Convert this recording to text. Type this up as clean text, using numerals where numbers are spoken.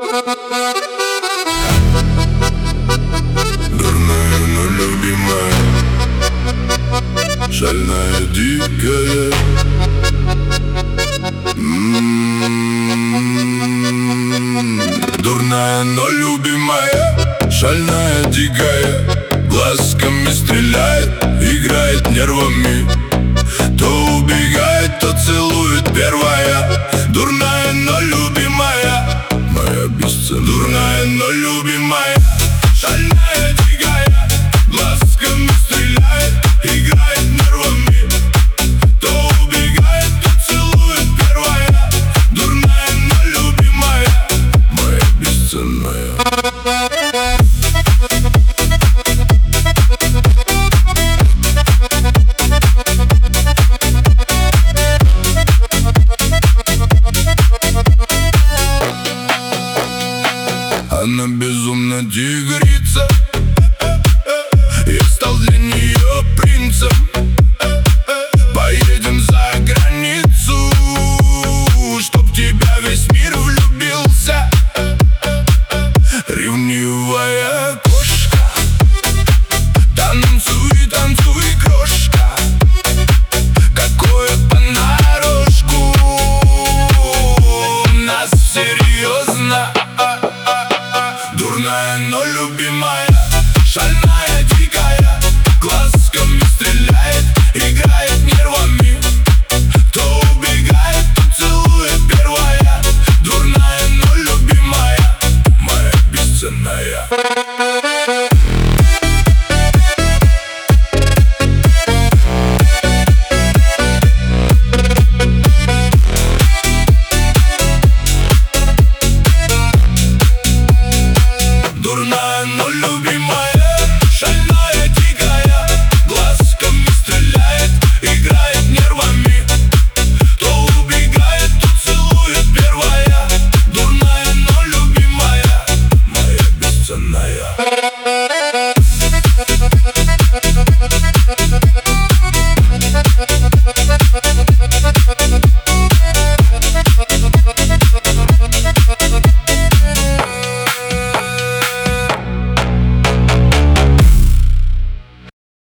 Дурная, но любимая, шальная, дикая. Дурная, но любимая, шальная, дикая, глазками стреляет, играет нервами. То убегает, то целует первая. Дурная, но любимая, моя бесценная. Дурная, но любимая, шальная, дикая, глазками стреляет, играет нервами. То убегает, то целует первая. Дурная, но любимая, моя бесценная. Она безумно тигрица, я стал для нее принцем. Поедем за границу, чтоб в тебя весь мир влюбился. Ревнивая кошка, танцуй, танцуй, крошка, какое понарошку. Нас серьезно. Дурная, но любимая, шальная, дикая, глазками стреляет, играет нервами. То убегает, то целует первая. Дурная, но любимая, моя бесценная. Дурная, но любимая, шальная, дикая, глазками стреляет, играет нервами. То убегает, то целует первая. Дурная, но любимая, моя бесценная.